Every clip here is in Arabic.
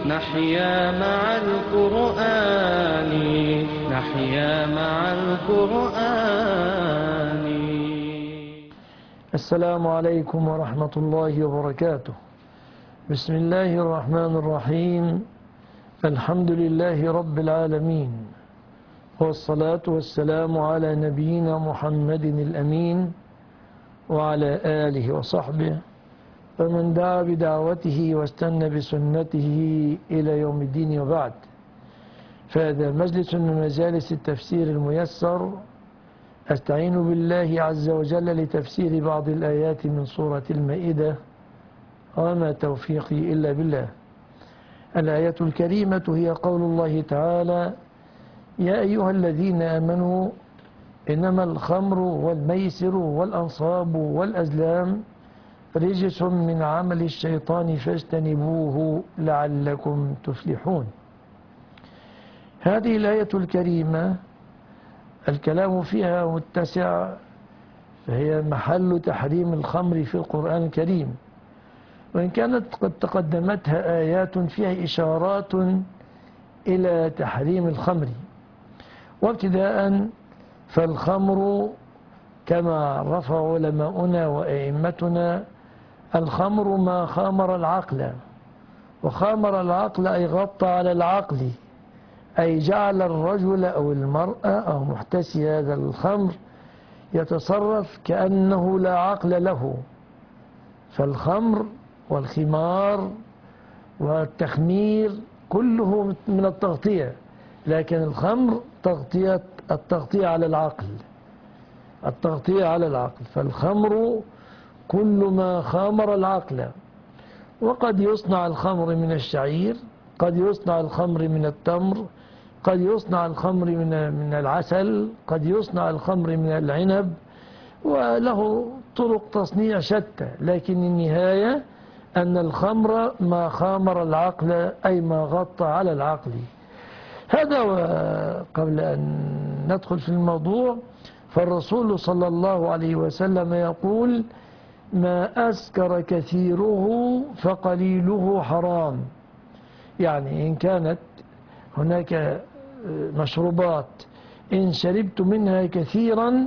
نحيا مع القرآن نحيا مع القرآن. السلام عليكم ورحمة الله وبركاته. بسم الله الرحمن الرحيم. الحمد لله رب العالمين، والصلاة والسلام على نبينا محمد الأمين وعلى آله وصحبه ومن دعا بدعوته واستنى بسنته إلى يوم الدين، وبعد. فهذا مجلس من مجالس التفسير الميسر، أستعين بالله عز وجل لتفسير بعض الآيات من سورة المائدة، وما توفيقي إلا بالله. الآية الكريمة هي قول الله تعالى: يا أيها الذين آمنوا إنما الخمر والميسر والأنصاب والأزلام رجس من عمل الشيطان فاجتنبوه لعلكم تفلحون. هذه الآية الكريمة الكلام فيها متسع، فهي محل تحريم الخمر في القرآن الكريم، وإن كانت قد تقدمتها آيات فيها إشارات إلى تحريم الخمر. وابتداء فالخمر كما عرف علماؤنا وأئمتنا: الخمر ما خامر العقل، وخامر العقل أي غطى على العقل، أي جعل الرجل أو المرأة أو محتسي هذا الخمر يتصرف كأنه لا عقل له. فالخمر والخمار والتخمير كله من التغطية، لكن الخمر التغطية على العقل، التغطية على العقل. فالخمر كل ما خامر العقل، وقد يصنع الخمر من الشعير، قد يصنع الخمر من التمر، قد يصنع الخمر من العسل، قد يصنع الخمر من العنب، وله طرق تصنيع شتى، لكن النهاية أن الخمر ما خامر العقل، أي ما غطى على العقل. هذا قبل أن ندخل في الموضوع، فالرسول صلى الله عليه وسلم يقول: ما أسكر كثيره فقليله حرام. يعني إن كانت هناك مشروبات إن شربت منها كثيرا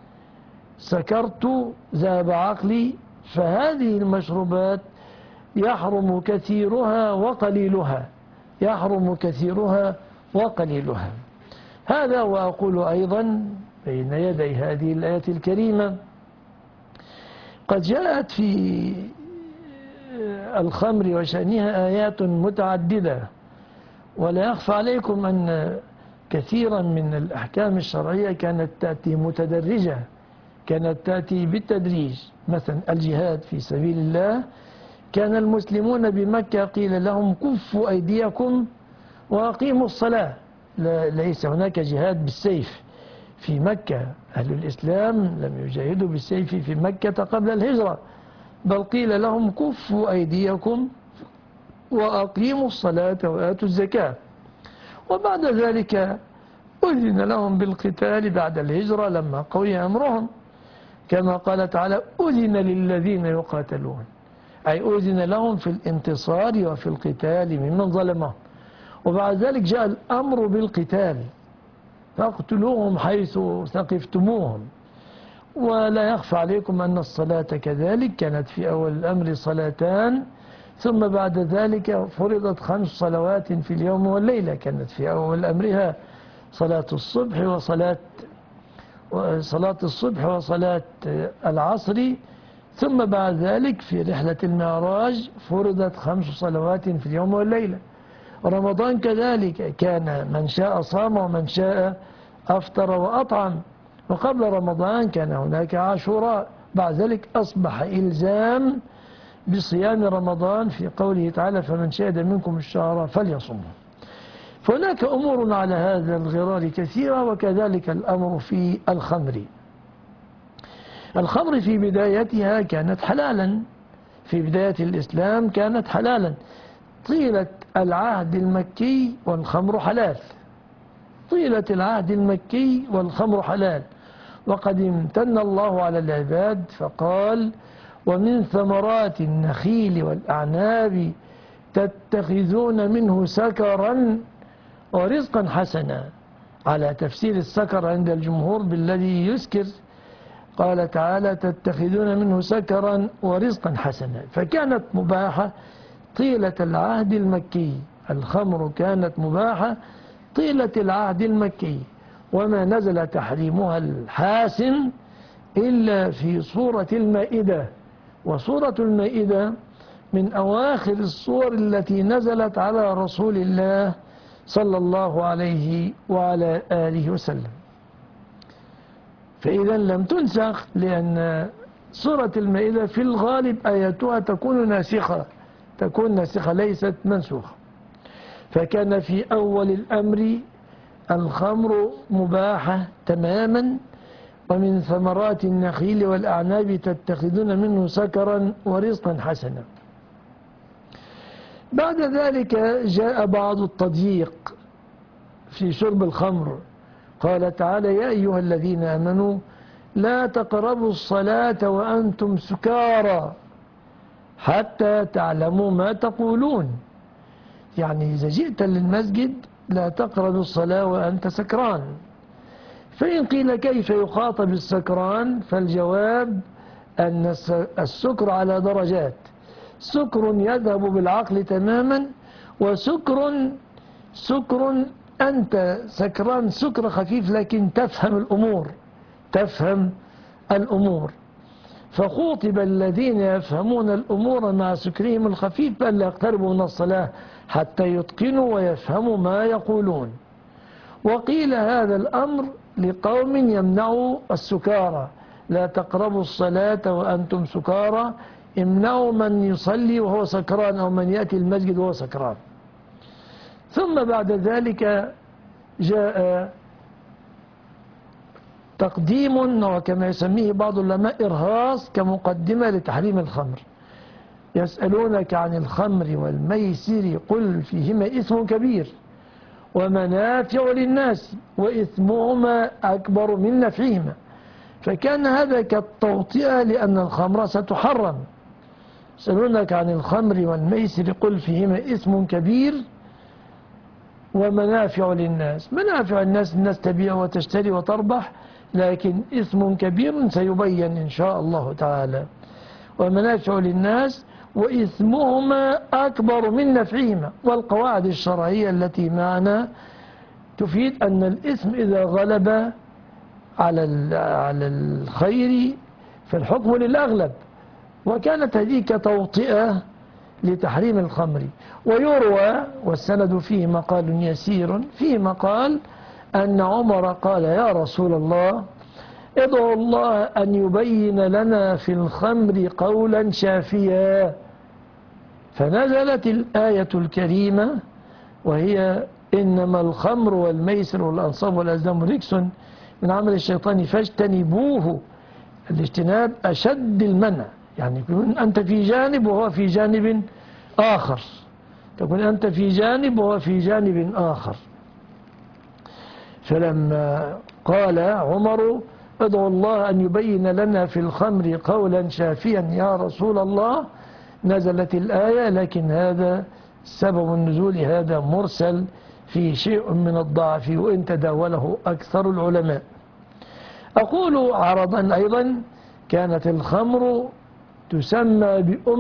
سكرت ذهب عقلي، فهذه المشروبات يحرم كثيرها وقليلها، يحرم كثيرها وقليلها. هذا وأقول أيضا بين يدي هذه الآية الكريمة: قد جاءت في الخمر وشأنها آيات متعددة، ولا يخفى عليكم أن كثيرا من الأحكام الشرعية كانت تأتي متدرجة، كانت تأتي بالتدريج. مثلا الجهاد في سبيل الله، كان المسلمون بمكة قيل لهم: كفوا أيديكم وأقيموا الصلاة. ليس هناك جهاد بالسيف في مكة، أهل الإسلام لم يجاهدوا بالسيف في مكة قبل الهجرة، بل قيل لهم: كفوا أيديكم وأقيموا الصلاة وآتوا الزكاة. وبعد ذلك أذن لهم بالقتال بعد الهجرة لما قوي أمرهم، كما قال تعالى: أذن للذين يقاتلون، أي أذن لهم في الانتصار وفي القتال ممن ظلمهم. وبعد ذلك جاء الأمر بالقتال، فاقتلوهم حيث ثقفتموهم. ولا يخفى عليكم أن الصلاة كذلك كانت في أول الأمر صلاتان، ثم بعد ذلك فرضت 5 صلوات في اليوم والليلة. كانت في أول أمرها صلاة الصبح صلاة الصبح وصلاة العصر، ثم بعد ذلك في رحلة المعراج فرضت 5 صلوات في اليوم والليلة. رمضان كذلك كان من شاء صام ومن شاء أفطر وأطعم. وقبل رمضان كان هناك عاشوراء، بعد ذلك أصبح إلزام بصيام رمضان في قوله تعالى: فمن شهد منكم الشهر فليصمه. فهناك أمور على هذا الغرار كثيرة، وكذلك الأمر في الخمر. الخمر في بدايتها كانت حلالا، في بداية الإسلام كانت حلالا. طيلة العهد المكي والخمر حلال، طيلة العهد المكي والخمر حلال. وقد امتن الله على العباد فقال: ومن ثمرات النخيل والأعناب تتخذون منه سكرا ورزقا حسنا. على تفسير السكر عند الجمهور بالذي يسكر، قال تعالى تتخذون منه سكرا ورزقا حسنا. فكانت مباحة طيلة العهد المكي، الخمر كانت مباحة طيلة العهد المكي، وما نزل تحريمها الحاسم إلا في سورة المائدة. وسورة المائدة من أواخر الصور التي نزلت على رسول الله صلى الله عليه وعلى آله وسلم. فإذا لم تنسخ، لأن سورة المائدة في الغالب آياتها تكون ناسخة ليست منسوخة. فكان في أول الأمر الخمر مباحة تماما، ومن ثمرات النخيل والأعناب تتخذون منه سكرا ورزقا حسنا. بعد ذلك جاء بعض التضييق في شرب الخمر. قال تعالى يا أيها الذين آمنوا لا تقربوا الصلاة وأنتم سكارى حتى تعلموا ما تقولون. يعني إذا جئت للمسجد لا تقرب الصلاة وأنت سكران. فإن قيل كيف يخاطب السكران؟ فالجواب أن السكر على درجات. سكر يذهب بالعقل تماما، وسكر أنت سكران سكر خفيف لكن تفهم الأمور. فخوطب الذين يفهمون الأمور مع سكرهم الخفيف ألا يقتربوا من الصلاة حتى يتقنوا ويفهموا ما يقولون. وقيل هذا الأمر لقوم يمنعوا السكارى، لا تقربوا الصلاة وأنتم سكارى، امنعوا من يصلي وهو سكران أو من يأتي المسجد وهو سكران. ثم بعد ذلك جاء تقديم، وكما يسميه بعض العلماء إرهاص، كمقدمة لتحريم الخمر. يسألونك عن الخمر والميسر قل فيهما إثم كبير ومنافع للناس وإثمهما أكبر من نفعهما. فكان هذا كالتوطئة لأن الخمر ستحرم. يسألونك عن الخمر والميسر قل فيهما إثم كبير ومنافع للناس. منافع الناس تبيع وتشتري وتربح، لكن إثم كبير سيبين إن شاء الله تعالى. ومنافع للناس وإثمهما أكبر من نفعهما. والقواعد الشرعية التي معنا تفيد أن الإثم إذا غلب على الخير فالحكم للأغلب. وكانت هذه كتوطئة لتحريم الخمر. ويروى والسند فيه مقال يسير، فيه مقال أن عمر قال يا رسول الله ادعو الله أن يبين لنا في الخمر قولا شافيا. فنزلت الآية الكريمة وهي إنما الخمر والميسر والأنصاب والأزلام رجس من عمل الشيطان فاجتنبوه. الاجتناب أشد المنع، يعني تكون أنت في جانب وهو في جانب آخر، تكون أنت في جانب وهو في جانب آخر. فلما قال عمر ادعو الله أن يبين لنا في الخمر قولا شافيا يا رسول الله، نزلت الآية. لكن هذا سبب النزول هذا مرسل في شيء من الضعف، وإن تداوله أكثر العلماء. أقول عرضا أيضا كانت الخمر تسمى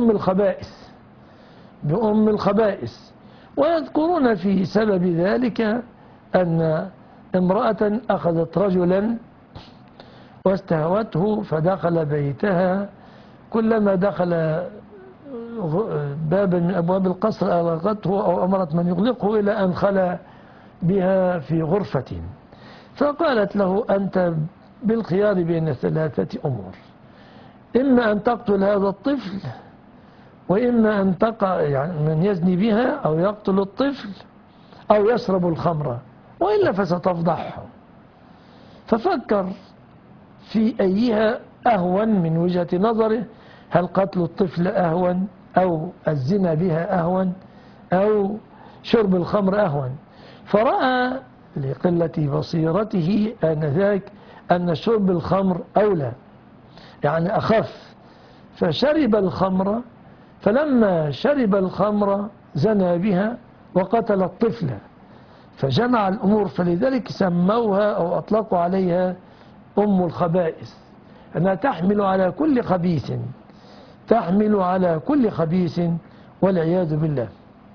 بأم الخبائث، ويذكرون في سبب ذلك أن امرأة أخذت رجلا واستهوته فدخل بيتها، كلما دخل بابا من أبواب القصر أغلقته أو أمرت من يغلقه إلى أن خلى بها في غرفة. فقالت له أنت بالخيار بين ثلاثة أمور، إما أن تقتل هذا الطفل، وإما أن تقع يعني من يزني بها أو يقتل الطفل أو يشرب الخمر، وإلا فستفضحه. ففكر في أيها أهون من وجهة نظره، هل قتل الطفل أهون أو الزنا بها أهون أو شرب الخمر أهون؟ فرأى لقلة بصيرته آنذاك أن شرب الخمر أولى، يعني أخف، فشرب الخمر. فلما شرب الخمر زنى بها وقتل الطفل، فجمع الأمور، فلذلك سموها أو أطلقوا عليها أم الخبائث، أنها تحمل على كل خبيث، تحمل على كل خبيث والعياذ بالله.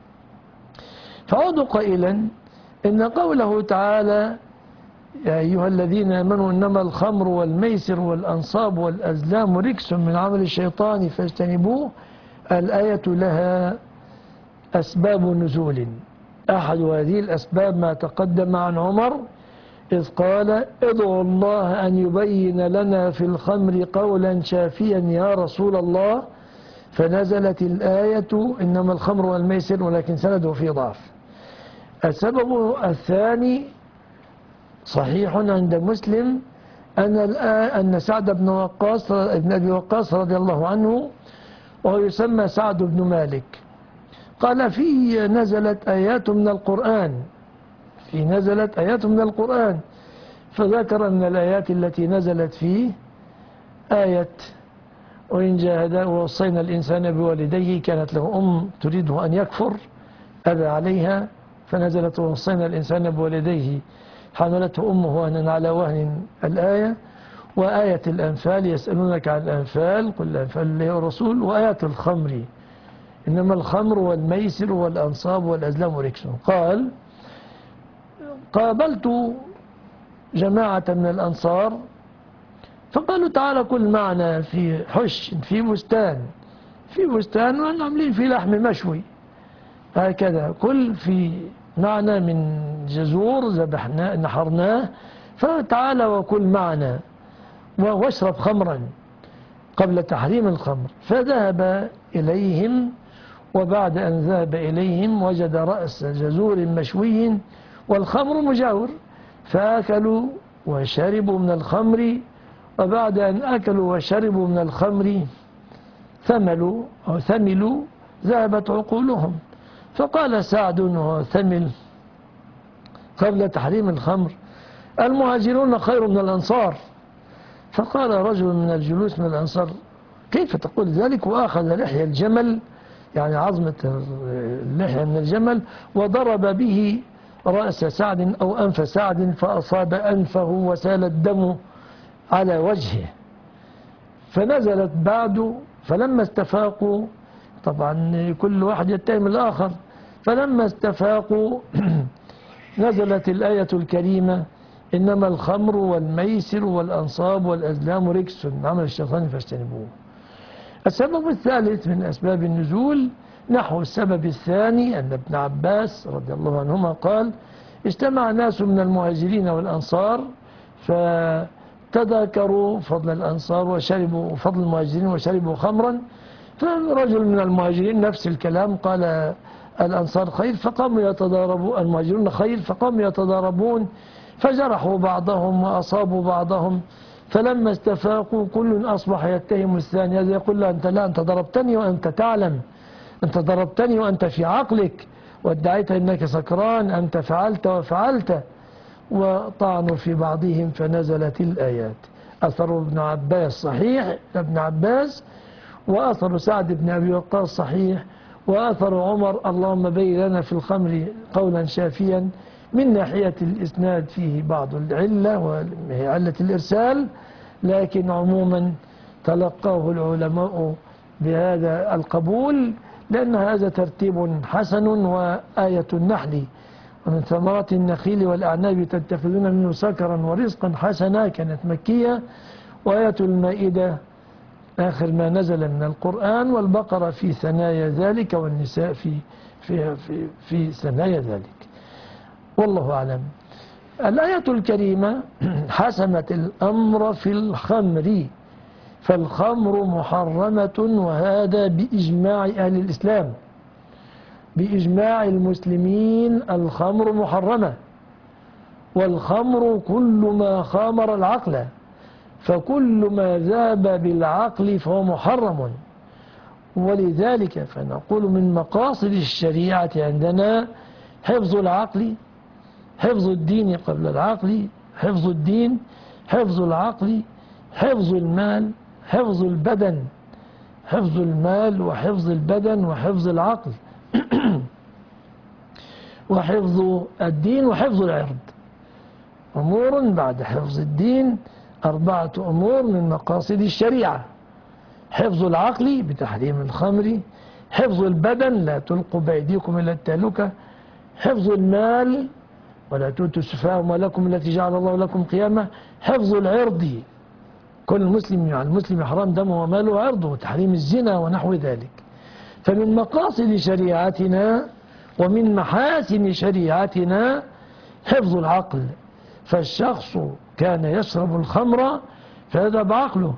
فعود قائلا إن قوله تعالى يا أيها الذين آمنوا إنما الخمر والميسر والأنصاب والأزلام رجس من عمل الشيطان فاجتنبوه، الآية لها أسباب نزول. أحد هذه الأسباب ما تقدم عن عمر إذ قال ادعوا الله أن يبين لنا في الخمر قولا شافيا يا رسول الله، فنزلت الآية إنما الخمر والميسر، ولكن سنده في ضعف. السبب الثاني صحيح عند مسلم أن سعد بن أبي وقاص رضي الله عنه، وهو يسمى سعد بن مالك، قال فيه نزلت آيات من القرآن، فذكر من الآيات التي نزلت فيه آية وإن جاهدا ووصينا الإنسان بوالديه، كانت له تريده أن يكفر أبى عليها فنزلت ووصينا الإنسان بوالديه حملته أمه وهنا على وهن الآية، وآية الأنفال يسألونك عن الأنفال قل الأنفال الله والرسول، وآية الخمر إنما الخمر والميسر والأنصاب والأزلام رجس. قال قابلت جماعة من الأنصار فقالوا تعالى كل معنا في حش في بستان وأنا عاملين في لحم مشوي هكذا، كل في معنا من جزور ذبحناه نحرناه، فتعالى وكل معنا واشرب خمرا قبل تحريم الخمر. فذهب إليهم، وبعد أن ذهب إليهم وجد رأس جزور مشوي والخمر مجاور، فأكلوا وشربوا من الخمر، وبعد أن أكلوا وشربوا من الخمر ثملوا ذهبت عقولهم. فقال سعد وهو ثمل قبل تحريم الخمر المهاجرون خير من الأنصار. فقال رجل من الجلوس من الأنصار كيف تقول ذلك؟ وأخذ لحية الجمل، يعني عظمة اللحية من الجمل، وضرب به رأس سعد أو أنف سعد فأصاب أنفه وسال الدم على وجهه. فنزلت بعد فلما استفاقوا، طبعا كل واحد يتهم الآخر، فلما استفاقوا نزلت الآية الكريمة إنما الخمر والميسر والأنصاب والأزلام رجس من عمل الشيطان فاجتنبوه. السبب الثالث من أسباب النزول نحو السبب الثاني أن ابن عباس رضي الله عنهما قال اجتمع ناس من المهاجرين والأنصار فتذاكروا فضل الأنصار وشربوا فضل المهاجرين وشربوا خمرا، فرجل من المهاجرين نفس الكلام قال الأنصار خير، فقاموا يتضاربون، المهاجرون خير فقاموا يتضاربون، فجرحوا بعضهم وأصابوا بعضهم، فلما استفاقوا كل أصبح يتهم الثاني، هذا يقول له أنت ضربتني وأنت تعلم، أنت ضربتني وأنت في عقلك وادعيت أنك سكران، أنت فعلت وفعلت، وطعنوا في بعضهم فنزلت الآيات. أثر ابن عباس صحيح ابن عباس، وأثر سعد بن أبي وقاص صحيح، وأثر عمر اللهم بين لنا في الخمر قولا شافيا. من ناحية الإسناد فيه بعض العلة وهي علة الإرسال، لكن عموما تلقاه العلماء بهذا القبول، لأن هذا ترتيب حسن. وآية النحل ومن ثمرات النخيل والأعناب تتخذون منه سكرا ورزقا حسنا كانت مكية، وآية المائدة آخر ما نزل من القرآن، والبقرة في ثنايا ذلك، والنساء في ثنايا ذلك، والله أعلم. الآية الكريمة حسمت الأمر في الخمر، فالخمر محرمة، وهذا بإجماع أهل الإسلام، بإجماع المسلمين الخمر محرمة، والخمر كل ما خامر العقل، فكل ما ذاب بالعقل فهو محرم. ولذلك فنقول من مقاصد الشريعة عندنا حفظ العقل، حفظ الدين قبل العقل، حفظ الدين، حفظ العقل، حفظ المال، حفظ البدن، حفظ المال وحفظ البدن وحفظ العقل. وحفظ الدين وحفظ العرض. أمور بعد حفظ الدين 4 أمور من مقاصد الشريعة: حفظ العقل بتحريم الخمر، حفظ البدن لا تلقوا بأيديكم إلى التهلكة، حفظ المال ولا تؤتوا السفهاء أموالكم التي جعل الله لكم قيامة، حفظ العرض كل مسلم يعني المسلم حرام دمه وماله وعرضه، وتحريم الزنا ونحو ذلك. فمن مقاصد شريعتنا ومن محاسن شريعتنا حفظ العقل. فالشخص كان يشرب الخمر فيذهب عقله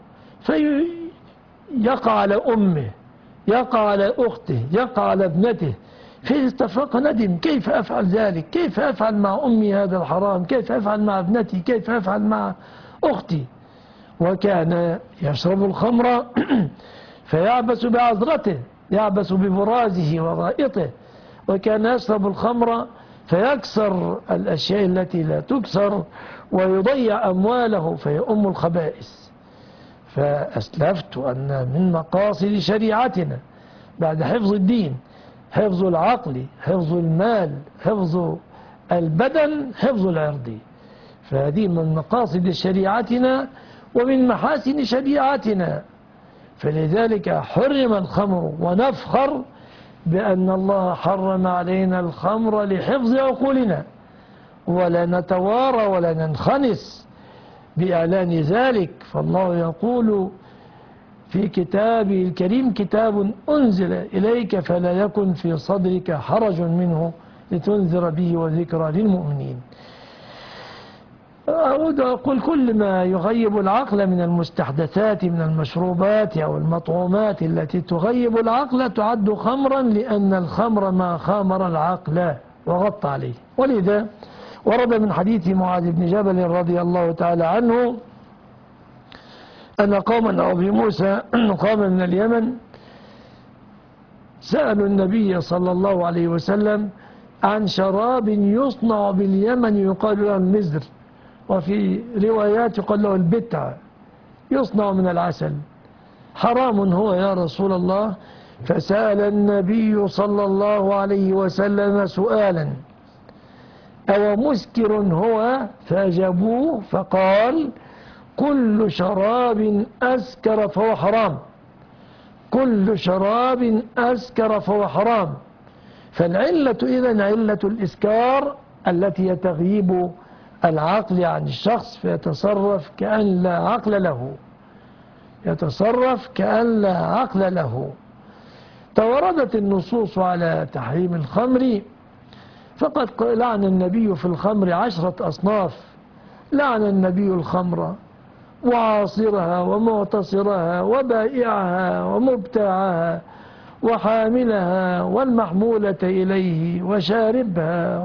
فيقع على أمه، يقع على أخته، يقع على ابنته، فإذا استفاق ندم: كيف أفعل ذلك؟ كيف أفعل مع أمي هذا الحرام؟ كيف أفعل مع ابنتي؟ كيف أفعل مع أختي؟ وكان يشرب الخمر فيعبس بعذرته، يعبس ببرازه وغائطه، وكان يشرب الخمر فيكسر الأشياء التي لا تكسر ويضيع أمواله فيؤم الخبائث. فأسلفت أن من مقاصد شريعتنا بعد حفظ الدين حفظ العقل، حفظ المال، حفظ البدن، حفظ العرض. فهذه من مقاصد شريعتنا ومن محاسن شريعتنا. فلذلك حرم الخمر، ونفخر بأن الله حرم علينا الخمر لحفظ عقولنا، ولا نتوارى ولا ننخنس بإعلان ذلك. فالله يقول في كتابه الكريم: كتاب أنزل إليك فلا يكن في صدرك حرج منه لتنذر به وذكرى للمؤمنين. أعود أقول: كل ما يغيب العقل من المستحدثات من المشروبات أو المطعومات التي تغيب العقل تعد خمرا، لأن الخمر ما خامر العقل وغطى عليه. ولذا ورد من حديث معاذ بن جبل رضي الله تعالى عنه أن قوما أو أبي موسى قام من اليمن سألوا النبي صلى الله عليه وسلم عن شراب يصنع باليمن يقال له المزر، وفي روايات يقال له البتع، يصنع من العسل، حرام هو يا رسول الله؟ فسأل النبي صلى الله عليه وسلم سؤالا: أو مسكر هو؟ فأجابوه فقال: كل شراب أسكر فهو حرام، كل شراب أسكر فهو حرام. فالعلة إذن علة الإسكار التي تغيب العقل عن الشخص فيتصرف كأن لا عقل له، يتصرف كأن لا عقل له. توردت النصوص على تحريم الخمر، فقد لعن النبي في الخمر 10 أصناف. لعن النبي الخمر وعاصرها ومعتصرها وبائعها ومبتاعها وحاملها والمحمولة إليه وشاربها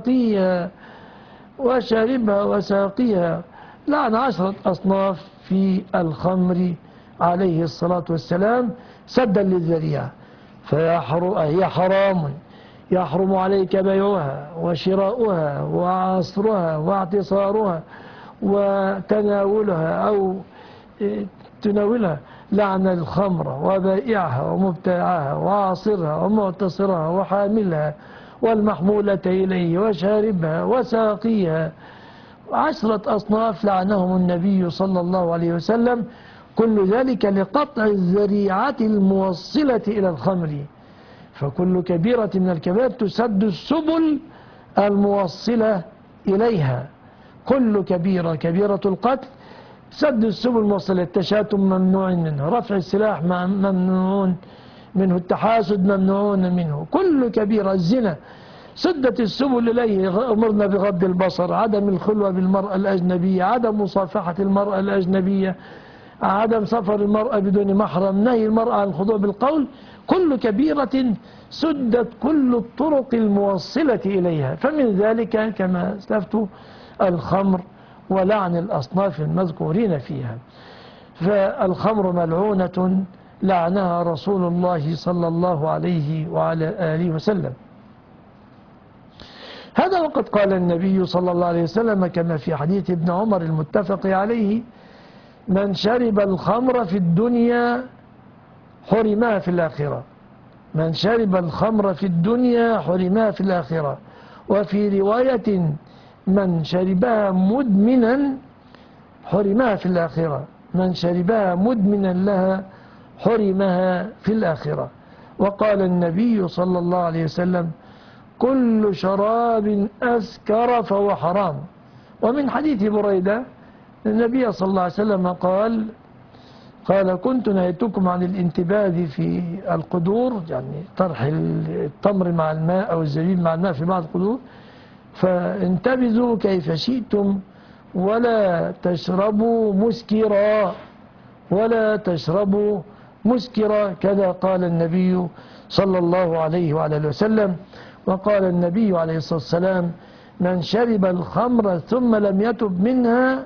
وساقيها. لعن 10 أصناف في الخمر عليه الصلاة والسلام سدا للذريعة. فهي حرام، يحرم عليك بيعها وشراؤها وعصرها واعتصارها وتناولها أو تناولها. لعن الخمر وبائعها ومبتاعها وعاصرها ومعتصرها وحاملها والمحمولة إليه وشاربها وساقيها. 10 أصناف لعنهم النبي صلى الله عليه وسلم، كل ذلك لقطع الذريعة الموصلة إلى الخمر. فكل كبيرة من الكبائر تسد السبل الموصلة إليها. كل كبيرة، كبيرة القتل، سد السبل الموصلة. التشاتم ممنوع منه، رفع السلاح ممنوع منه، التحاسد ممنوعون منه. كل كبيرة، الزنا سدت السبل إليه، أمرنا بغض البصر، عدم الخلوة بالمرأة الأجنبية، عدم مصافحة المرأة الأجنبية، عدم سفر المرأة بدون محرم، نهي المرأة عن الخضوع بالقول. كل كبيرة سدت كل الطرق الموصلة إليها. فمن ذلك كما أسلفت الخمر ولعن الأصناف المذكورين فيها. فالخمر ملعونة لعنها رسول الله صلى الله عليه وعلى آله وسلم. هذا وقد قال النبي صلى الله عليه وسلم كما في حديث ابن عمر المتفق عليه: من شرب الخمر في الدنيا حرمها في الآخرة. من شرب الخمر في الدنيا حرمها في الآخرة. وفي رواية من شربها مدمنا حرمها في الآخرة، من شربها مدمنا لها حرمها في الآخرة. وقال النبي صلى الله عليه وسلم: كل شراب أسكر فهو حرام. ومن حديث بريدة النبي صلى الله عليه وسلم قال: كنت نهيتكم عن الانتباذ في القدور، يعني طرح التمر مع الماء أو الزبيب مع الماء في بعض القدور، فانتبذوا كيف شئتم ولا تشربوا مسكرا، ولا تشربوا مسكرا، كذا قال النبي صلى الله عليه وعلى اله وسلم. وقال النبي عليه الصلاة والسلام: من شرب الخمر ثم لم يتب منها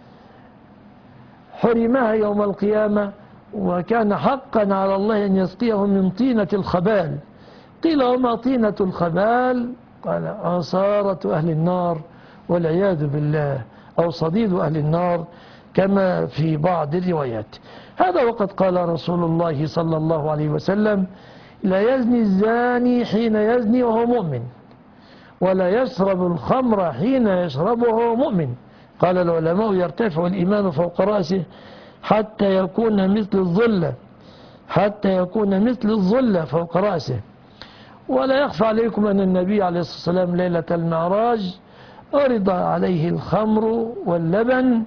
حرمها يوم القيامة، وكان حقا على الله أن يسقيه من طينة الخبال. قيل: وما طينة الخبال؟ قال: عصارة أهل النار والعياذ بالله، أو صديد أهل النار كما في بعض الروايات. هذا وقد قال رسول الله صلى الله عليه وسلم: لا يزني الزاني حين يزني وهو مؤمن، ولا يشرب الخمر حين يشرب وهو مؤمن. قال العلماء: يرتفع الإيمان فوق رأسه حتى يكون مثل الظلة، حتى يكون مثل الظلة فوق رأسه. ولا يخفى عليكم أن النبي عليه الصلاة والسلام ليلة المعراج عرض عليه الخمر واللبن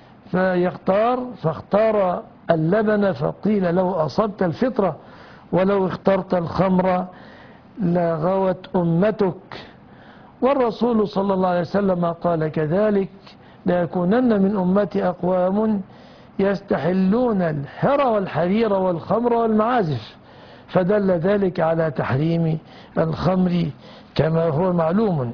فاختار اللبن، فقيل له: أصبت الفطرة، ولو اخترت الخمر لغوت أمتك. والرسول صلى الله عليه وسلم قال كذلك: ليكونن من أمتي أقوام يستحلون الحر والحرير والخمر والمعازف، فدل ذلك على تحريم الخمر كما هو معلوم.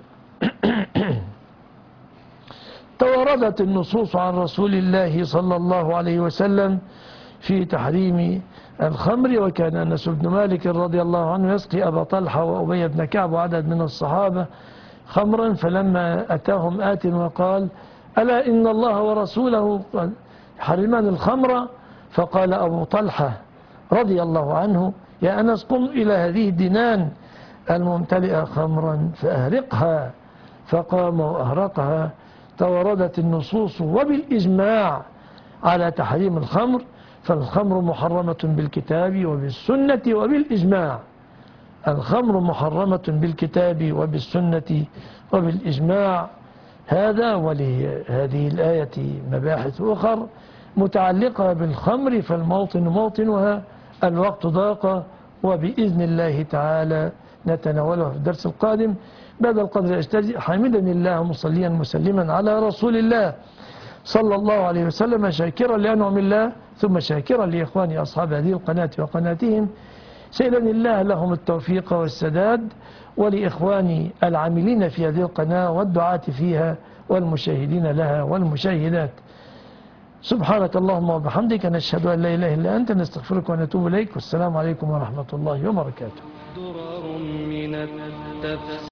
توردت النصوص عن رسول الله صلى الله عليه وسلم في تحريم الخمر. وكان أنس بن مالك رضي الله عنه يسقي أبا طلحة وأبي بن كعب وعدد من الصحابة خمرا، فلما أتاهم آت وقال: ألا إن الله ورسوله حرمان الخمر؟ فقال أبو طلحة رضي الله عنه: يا أنس، قم إلى هذه الدنان الممتلئة خمرا فأهرقها. فقام وأهرقها. توردت النصوص وبالإجماع على تحريم الخمر، فالخمر محرمة بالكتاب وبالسنة وبالإجماع. الخمر محرمة بالكتاب وبالسنة وبالإجماع. هذا، ولهذه الآية مباحث أخر متعلقة بالخمر، فالموطن موطنها. الوقت ضاق، وبإذن الله تعالى نتناولها في الدرس القادم. بعد القدر أجتزئ، حامدا الله مصليا مسلما على رسول الله صلى الله عليه وسلم، شاكرا لأنعم الله، ثم شاكرا لإخواني أصحاب هذه القناة وقناتهم، سائلا الله لهم التوفيق والسداد، ولإخواني العاملين في هذه القناة والدعاة فيها والمشاهدين لها والمشاهدات. سبحانك اللهم وبحمدك، نشهد أن لا إله إلا أنت، نستغفرك ونتوب إليك، والسلام عليكم ورحمة الله وبركاته.